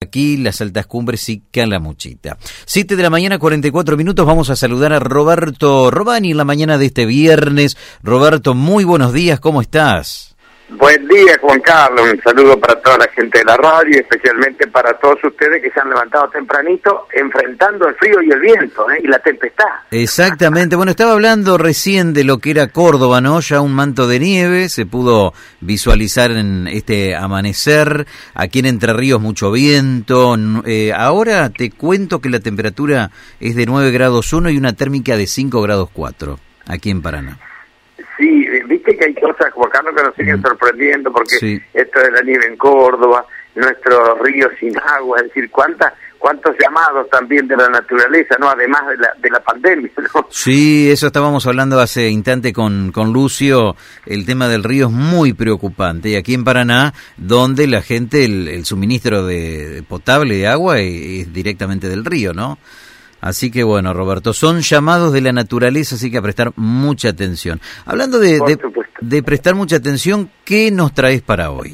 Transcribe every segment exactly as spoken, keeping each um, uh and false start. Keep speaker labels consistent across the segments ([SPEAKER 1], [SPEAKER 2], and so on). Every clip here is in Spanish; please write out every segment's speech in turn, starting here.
[SPEAKER 1] aquí las altas cumbres y Calamuchita. Siete de la mañana, cuarenta y cuatro minutos, vamos a saludar a Roberto Robani en la mañana de este viernes. Roberto, muy buenos días, ¿cómo estás?
[SPEAKER 2] Buen día, Juan Carlos, un saludo para toda la gente de la radio y especialmente para todos ustedes que se han levantado tempranito enfrentando el frío y el viento, ¿eh? y la tempestad.
[SPEAKER 1] Exactamente, bueno, estaba hablando recién de lo que era Córdoba, ¿no? Ya un manto de nieve, se pudo visualizar en este amanecer, aquí en Entre Ríos mucho viento, eh, ahora te cuento que la temperatura es de nueve grados uno y una térmica de cinco grados cuatro, aquí en Paraná.
[SPEAKER 2] Sí, viste que hay cosas, Juan Carlos, que nos siguen mm. sorprendiendo, porque sí. esto de la nieve en Córdoba, nuestros ríos sin agua, es decir, cuántas cuántos llamados también de la naturaleza, no, además de la de la pandemia, ¿no?
[SPEAKER 1] Sí, eso estábamos hablando hace instante con con Lucio, el tema del río es muy preocupante, y aquí en Paraná, donde la gente, el, el suministro de potable de agua es, es directamente del río, ¿no? Así que bueno, Roberto, son llamados de la naturaleza, así que a prestar mucha atención. Hablando de, de, de prestar mucha atención, ¿qué nos traes para hoy?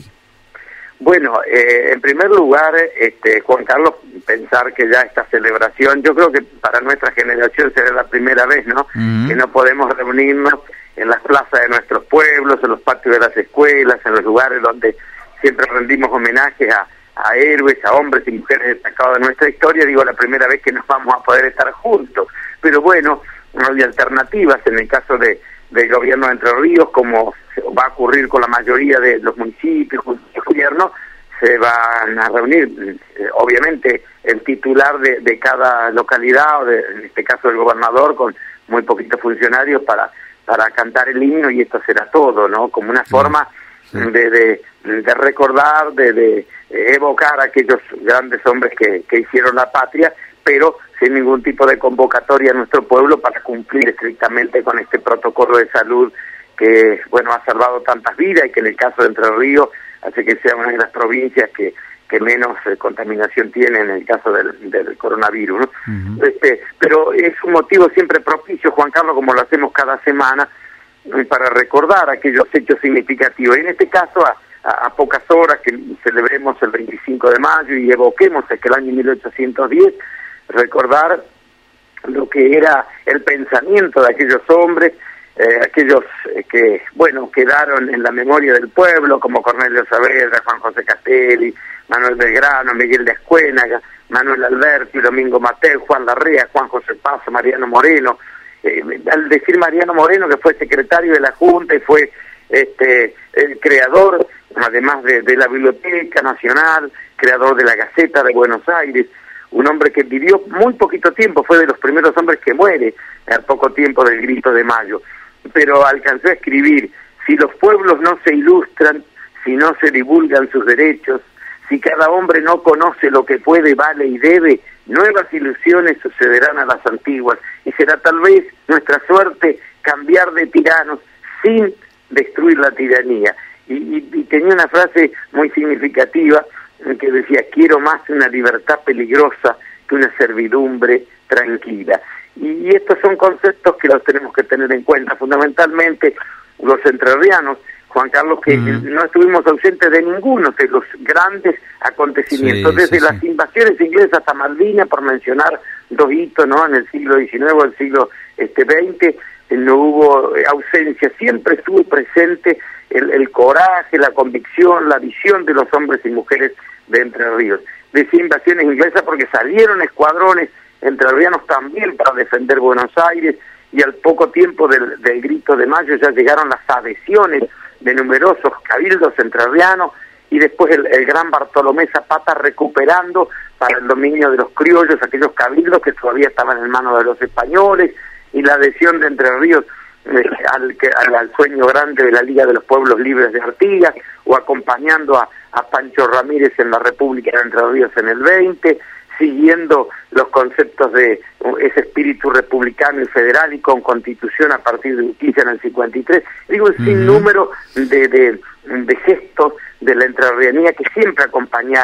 [SPEAKER 2] Bueno, eh, en primer lugar, este, Juan Carlos, pensar que ya esta celebración, yo creo que para nuestra generación será la primera vez, ¿no? Uh-huh. Que no podemos reunirnos en las plazas de nuestros pueblos, en los patios de las escuelas, en los lugares donde siempre rendimos homenaje a a héroes, a hombres y mujeres destacados de nuestra historia. Digo, la primera vez que nos vamos a poder estar juntos, pero bueno, no hay alternativas en el caso de del gobierno de Entre Ríos, como va a ocurrir con la mayoría de los municipios, el gobierno, se van a reunir, eh, obviamente, el titular de, de cada localidad, o de, en este caso el gobernador, con muy poquitos funcionarios para, para cantar el himno, y esto será todo, ¿no? Como una forma sí. de, de, de recordar, de, de evocar a aquellos grandes hombres que, que hicieron la patria, pero sin ningún tipo de convocatoria a nuestro pueblo para cumplir estrictamente con este protocolo de salud que, bueno, ha salvado tantas vidas y que en el caso de Entre Ríos hace que sea una de las provincias que, que menos eh, contaminación tiene en el caso del, del coronavirus, ¿no? Uh-huh. Este, pero es un motivo siempre propicio, Juan Carlos, como lo hacemos cada semana, eh, para recordar aquellos hechos significativos. Y en este caso, a a pocas horas que celebremos el veinticinco de mayo y evoquemos aquel año mil ochocientos diez, recordar lo que era el pensamiento de aquellos hombres, eh, aquellos eh, que, bueno, quedaron en la memoria del pueblo, como Cornelio Saavedra, Juan José Castelli, Manuel Belgrano, Miguel de Ascuénaga, Manuel Alberti, Domingo Mateo, Juan Larrea, Juan José Paso, Mariano Moreno. Eh, al decir Mariano Moreno, que fue secretario de la Junta y fue este el creador, además de, de la Biblioteca Nacional, creador de la Gaceta de Buenos Aires, un hombre que vivió muy poquito tiempo, fue de los primeros hombres que muere al poco tiempo del Grito de Mayo, pero alcanzó a escribir: si los pueblos no se ilustran, si no se divulgan sus derechos, si cada hombre no conoce lo que puede, vale y debe, nuevas ilusiones sucederán a las antiguas, y será tal vez nuestra suerte cambiar de tiranos sin destruir la tiranía. Y, y, y tenía una frase muy significativa que decía: quiero más una libertad peligrosa que una servidumbre tranquila. Y, y estos son conceptos que los tenemos que tener en cuenta, fundamentalmente los entrerrianos, Juan Carlos, que mm. no estuvimos ausentes de ninguno de los grandes acontecimientos, sí, desde sí, las sí. invasiones inglesas a Malvinas, por mencionar dos hitos, ¿no? En el siglo diecinueve o el siglo este, veinte, no hubo ausencia, siempre estuvo presente el, el coraje, la convicción, la visión de los hombres y mujeres de Entre Ríos. Decía invasiones inglesas porque salieron escuadrones entrerrianos también para defender Buenos Aires, y al poco tiempo del, del Grito de Mayo ya llegaron las adhesiones de numerosos cabildos entrerrianos, y después el, el gran Bartolomé Zapata recuperando para el dominio de los criollos aquellos cabildos que todavía estaban en manos de los españoles, y la adhesión de Entre Ríos eh, al, que, al, al sueño grande de la Liga de los Pueblos Libres de Artigas, o acompañando a, a Pancho Ramírez en la República de Entre Ríos en el veinte, siguiendo los conceptos de ese espíritu republicano y federal y con constitución a partir de Urquiza en el cincuenta y tres. Digo, un uh-huh. sinnúmero de, de, de gestos de la entrerrianía que siempre acompañaron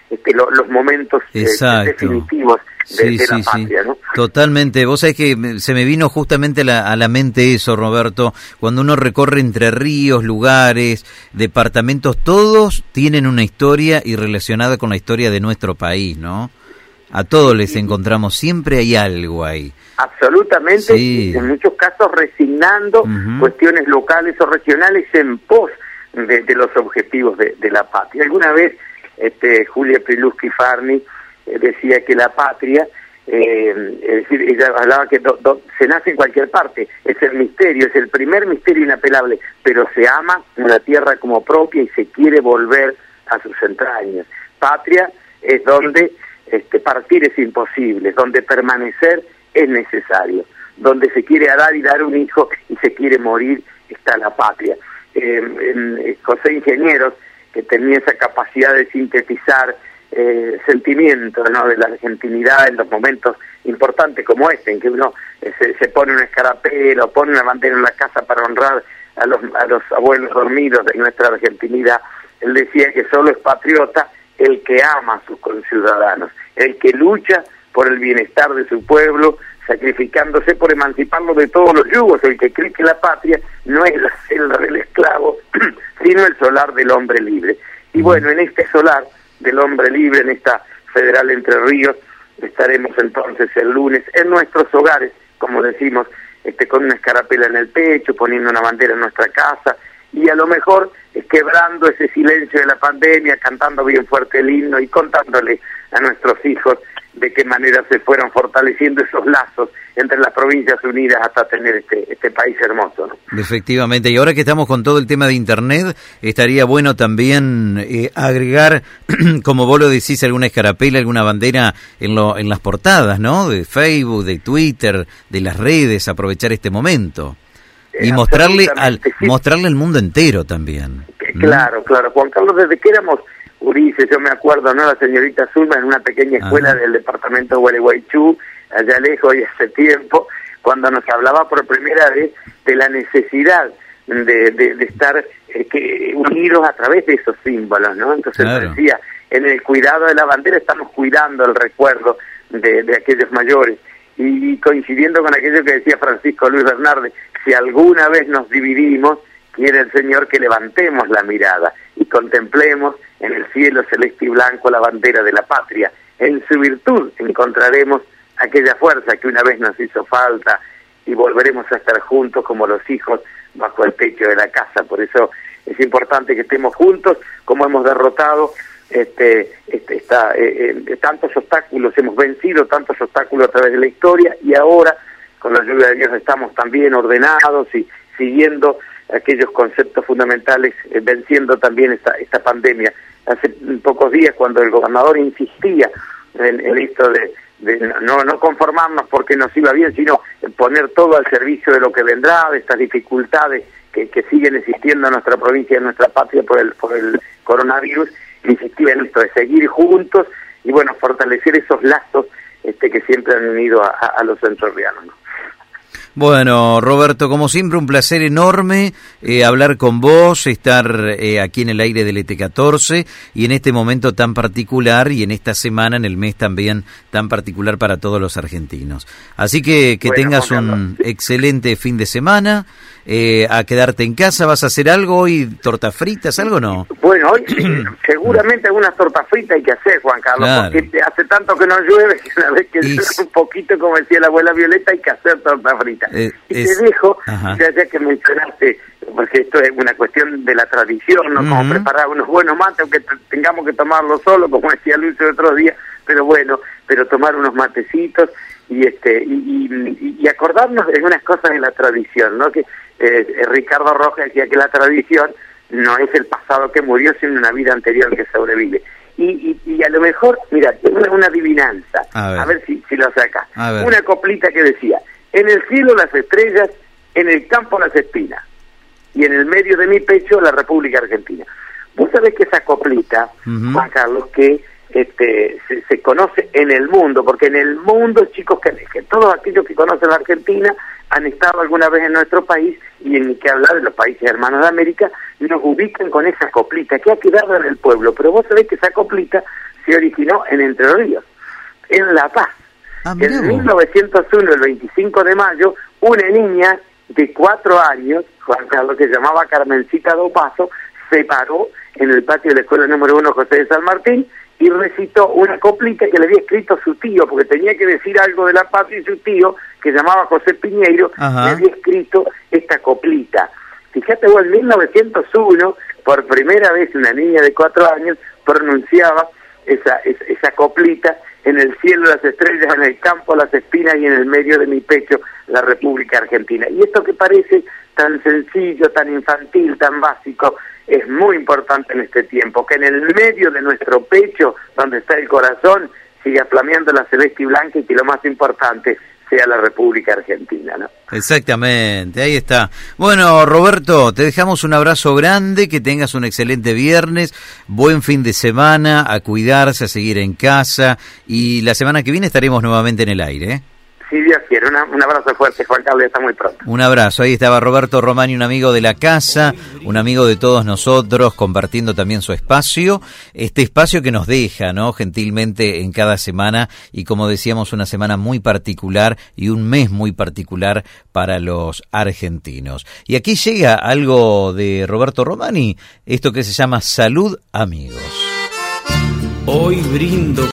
[SPEAKER 2] este, lo, los momentos eh, definitivos de,
[SPEAKER 1] sí,
[SPEAKER 2] de la
[SPEAKER 1] sí,
[SPEAKER 2] patria,
[SPEAKER 1] sí.
[SPEAKER 2] ¿no?
[SPEAKER 1] Totalmente. Vos sabés que se me vino justamente la, a la mente eso, Roberto, cuando uno recorre Entre Ríos, lugares, departamentos, todos tienen una historia y relacionada con la historia de nuestro país, ¿no? A todos les encontramos, siempre hay algo ahí.
[SPEAKER 2] Absolutamente,
[SPEAKER 1] sí.
[SPEAKER 2] En muchos casos resignando uh-huh. cuestiones locales o regionales en pos de, de los objetivos de, de la patria. Alguna vez este, Julia Prilusky-Farni eh, decía que la patria, eh, es decir, ella hablaba que do, do, se nace en cualquier parte, es el misterio, es el primer misterio inapelable, pero se ama una tierra como propia y se quiere volver a sus entrañas. Patria es donde este, partir es imposible, donde permanecer es necesario, donde se quiere dar y dar un hijo y se quiere morir está la patria. Eh, eh, José Ingenieros, que tenía esa capacidad de sintetizar eh, sentimientos, ¿no?, de la argentinidad en los momentos importantes como este, en que uno eh, se, se pone una escarapela o pone una bandera en la casa para honrar a los, a los abuelos dormidos de nuestra argentinidad. Él decía que solo es patriota el que ama a sus conciudadanos, el que lucha por el bienestar de su pueblo, sacrificándose por emanciparlo de todos los yugos, el que cree que la patria no es la celda del esclavo, sino el solar del hombre libre. Y bueno, en este solar del hombre libre, en esta Federal Entre Ríos, estaremos entonces el lunes en nuestros hogares, como decimos, este, con una escarapela en el pecho, poniendo una bandera en nuestra casa, y a lo mejor eh, quebrando ese silencio de la pandemia, cantando bien fuerte el himno y contándole a nuestros hijos de qué manera se fueron fortaleciendo esos lazos entre las provincias unidas hasta tener este este país hermoso, ¿no?
[SPEAKER 1] Efectivamente, y ahora que estamos con todo el tema de Internet, estaría bueno también eh, agregar, como vos lo decís, alguna escarapela, alguna bandera en, lo, en las portadas, ¿no? De Facebook, de Twitter, de las redes, aprovechar este momento. Y mostrarle al sí. mostrarle al mundo entero también.
[SPEAKER 2] Claro, claro. Juan Carlos, desde que éramos Ulises, yo me acuerdo, ¿no?, la señorita Zulma en una pequeña escuela Ajá. del departamento de Gualeguaychú, allá lejos y hace tiempo, cuando nos hablaba por primera vez de la necesidad de, de, de estar eh, que, unidos a través de esos símbolos, ¿no? Entonces claro. decía, en el cuidado de la bandera estamos cuidando el recuerdo de, de aquellos mayores. Y coincidiendo con aquello que decía Francisco Luis Bernardi, si alguna vez nos dividimos, quiere el Señor que levantemos la mirada y contemplemos en el cielo celeste y blanco la bandera de la patria. En su virtud encontraremos aquella fuerza que una vez nos hizo falta y volveremos a estar juntos como los hijos bajo el techo de la casa. Por eso es importante que estemos juntos, como hemos derrotado este, este está, eh, eh, tantos obstáculos, hemos vencido tantos obstáculos a través de la historia, y ahora con la ayuda de Dios estamos también ordenados y siguiendo aquellos conceptos fundamentales, eh, venciendo también esta, esta pandemia. Hace pocos días, cuando el gobernador insistía en, en esto de, de no, no conformarnos porque nos iba bien, sino poner todo al servicio de lo que vendrá, de estas dificultades que, que siguen existiendo en nuestra provincia y en nuestra patria por el, por el coronavirus, insistía en esto de seguir juntos y bueno, fortalecer esos lazos este, que siempre han unido a, a, a los entrerrianos, ¿no?
[SPEAKER 1] Bueno, Roberto, como siempre, un placer enorme eh, hablar con vos, estar eh, aquí en el aire del E T catorce y en este momento tan particular y en esta semana, en el mes también tan particular para todos los argentinos. Así que que bueno, tengas un excelente fin de semana, eh, a quedarte en casa. ¿Vas a hacer algo hoy? ¿Tortas fritas, algo no?
[SPEAKER 2] Bueno, hoy seguramente algunas tortas fritas hay que hacer, Juan Carlos, claro. porque hace tanto que no llueve que una vez que llueve un poquito, como decía la abuela Violeta, hay que hacer tortas fritas. Eh, y es, te dejo, ya, ya que mencionaste, porque esto es una cuestión de la tradición, ¿no? Uh-huh. Como preparar unos buenos mates, aunque t- tengamos que tomarlo solo, como decía Luis el otro día, pero bueno, pero tomar unos matecitos y este y, y, y acordarnos de algunas cosas de la tradición, ¿no? Que eh, Ricardo Rojas decía que la tradición no es el pasado que murió, sino una vida anterior que sobrevive. Y, y, y a lo mejor, mira, una, una adivinanza, a ver, a ver si, si lo sacas. Una coplita que decía: en el cielo las estrellas, en el campo las espinas, y en el medio de mi pecho la República Argentina. Vos sabés que esa coplita, uh-huh. Juan Carlos, que este se, se conoce en el mundo, porque en el mundo, chicos, que, que todos aquellos que conocen la Argentina han estado alguna vez en nuestro país, y en que hablar de los países hermanos de América, nos ubican con esa coplita, que ha quedado en el pueblo. Pero vos sabés que esa coplita se originó en Entre Ríos, en La Paz.
[SPEAKER 1] Ah,
[SPEAKER 2] en mil novecientos uno, el veinticinco de mayo, una niña de cuatro años, Juan Carlos, que se llamaba Carmencita Dopazo, se paró en el patio de la escuela número uno José de San Martín y recitó una coplita que le había escrito su tío, porque tenía que decir algo de la patria, y su tío, que se llamaba José Piñeiro,
[SPEAKER 1] Ajá.
[SPEAKER 2] le había escrito esta coplita. Fíjate vos, en mil novecientos uno, por primera vez una niña de cuatro años pronunciaba esa, esa, esa coplita: en el cielo las estrellas, en el campo las espinas y en el medio de mi pecho la República Argentina. Y esto que parece tan sencillo, tan infantil, tan básico, es muy importante en este tiempo, que en el medio de nuestro pecho, donde está el corazón, siga flameando la celeste y blanca, y que lo más importante sea la República Argentina, ¿no?
[SPEAKER 1] Exactamente, ahí está. Bueno, Roberto, te dejamos un abrazo grande, que tengas un excelente viernes, buen fin de semana, a cuidarse, a seguir en casa, y la semana que viene estaremos nuevamente en el aire, ¿eh?
[SPEAKER 2] Si Dios quiere, una, un abrazo fuerte, Juan Carlos, hasta muy pronto.
[SPEAKER 1] Un abrazo, ahí estaba Roberto Romani, un amigo de la casa, un amigo de todos nosotros, compartiendo también su espacio, este espacio que nos deja, ¿no?, gentilmente en cada semana, y como decíamos, una semana muy particular y un mes muy particular para los argentinos. Y aquí llega algo de Roberto Romani, esto que se llama Salud, amigos.
[SPEAKER 3] Hoy brindo